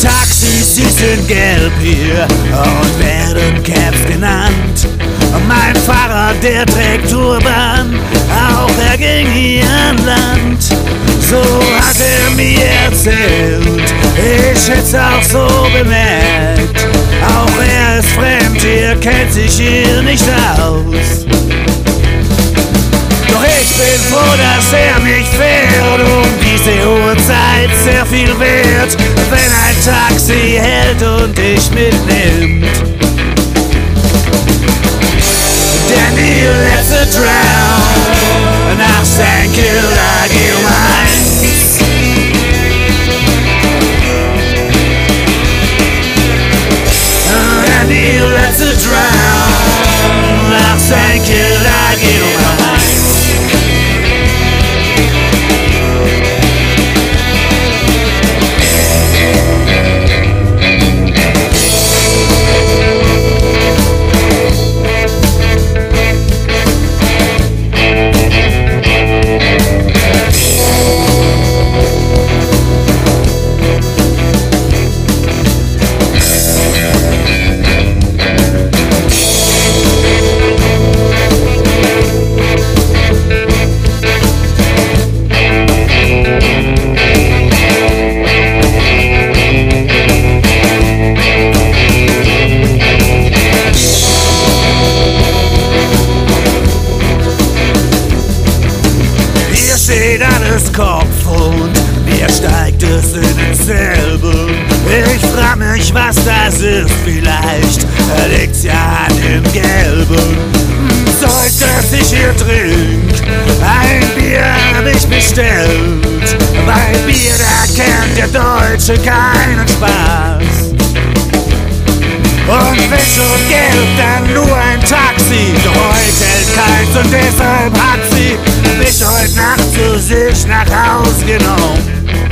Taxis, sie sind gelb hier und werden Cabs genannt. Mein Fahrer, der trägt Turban, auch er ging hier an Land. So hat er mir erzählt, ich hätt's auch so bemerkt. Auch er ist fremd, er kennt sich hier nicht aus. Doch ich bin froh, dass er mich fährt, um diese Uhrzeit sehr viel wert, wenn ein Taxi hält und dich mitnimmt. Danny, let's a drown, nach St. Kilda geh um 1. Danny, let's a drown, nach St. Kilda geh um 1. Steht alles Kopf und mir steigt es in denselben. Ich frag mich, was das ist, vielleicht liegt's ja an dem Gelben. Zeug, das ich hier trink, ein Bier hab ich bestellt. Bei Bier, da kennt der Deutsche keinen Spaß. Und wenn schon Geld, dann nur ein Taxi. Doch heute hält keins und deshalb hat sie mich heute Nacht zu sich nach Haus genommen.